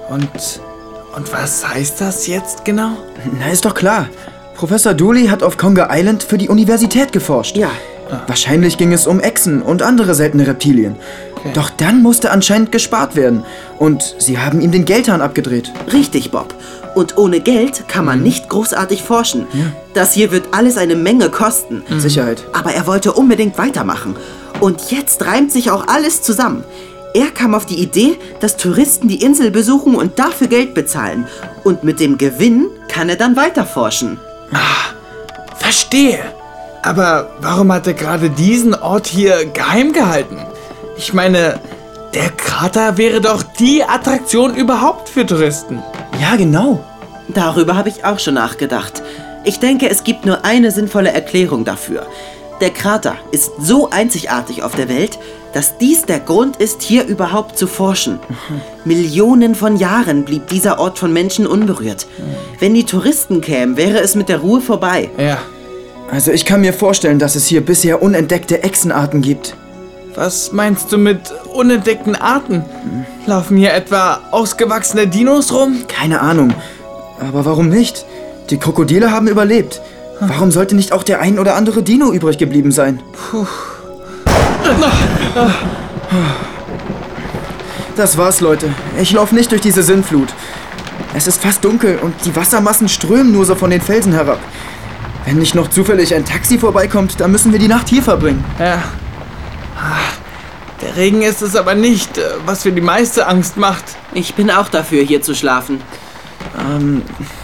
Und was heißt das jetzt genau? Na, ist doch klar. Professor Dooley hat auf Conga Island für die Universität geforscht. Ja. Wahrscheinlich ging es um Echsen und andere seltene Reptilien. Okay. Doch dann musste anscheinend gespart werden. Und sie haben ihm den Geldhahn abgedreht. Richtig, Bob. Und ohne Geld kann man nicht großartig forschen. Ja. Das hier wird alles eine Menge kosten. Mit Sicherheit. Aber er wollte unbedingt weitermachen. Und jetzt reimt sich auch alles zusammen. Er kam auf die Idee, dass Touristen die Insel besuchen und dafür Geld bezahlen. Und mit dem Gewinn kann er dann weiterforschen. Verstehe. Aber warum hat er gerade diesen Ort hier geheim gehalten? Ich meine, der Krater wäre doch die Attraktion überhaupt für Touristen. Ja, genau. Darüber habe ich auch schon nachgedacht. Ich denke, es gibt nur eine sinnvolle Erklärung dafür. Der Krater ist so einzigartig auf der Welt, dass dies der Grund ist, hier überhaupt zu forschen. Millionen von Jahren blieb dieser Ort von Menschen unberührt. Wenn die Touristen kämen, wäre es mit der Ruhe vorbei. Ja. Also ich kann mir vorstellen, dass es hier bisher unentdeckte Echsenarten gibt. Was meinst du mit unentdeckten Arten? Laufen hier etwa ausgewachsene Dinos rum? Keine Ahnung. Aber warum nicht? Die Krokodile haben überlebt. Warum sollte nicht auch der ein oder andere Dino übrig geblieben sein? Das war's, Leute. Ich laufe nicht durch diese Sintflut. Es ist fast dunkel und die Wassermassen strömen nur so von den Felsen herab. Wenn nicht noch zufällig ein Taxi vorbeikommt, dann müssen wir die Nacht hier verbringen. Ja. Der Regen ist es aber nicht, was für die meiste Angst macht. Ich bin auch dafür, hier zu schlafen.